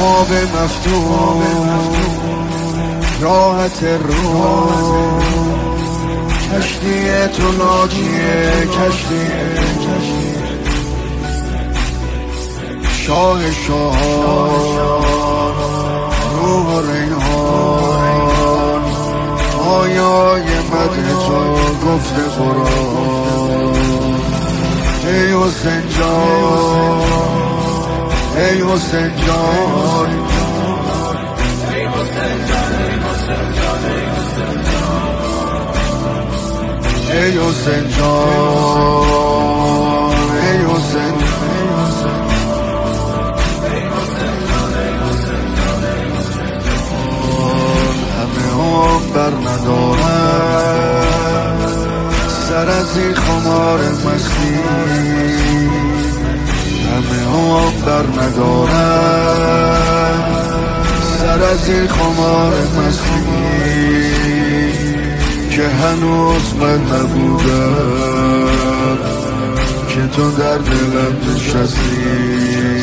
خواب مفتون راحت رو کشتی تو ناجیه کشتی شاه شاهان روح و ریحان آیای مدح تو گفت قرآن ای حسین جان ای حسین جان ای حسین جان ای حسین همه هم بر ندارن سر از این خمار مستی همه هم بر ندارن سر از این خمار مستی که هنوز من نبودم که تو در دلم نشستی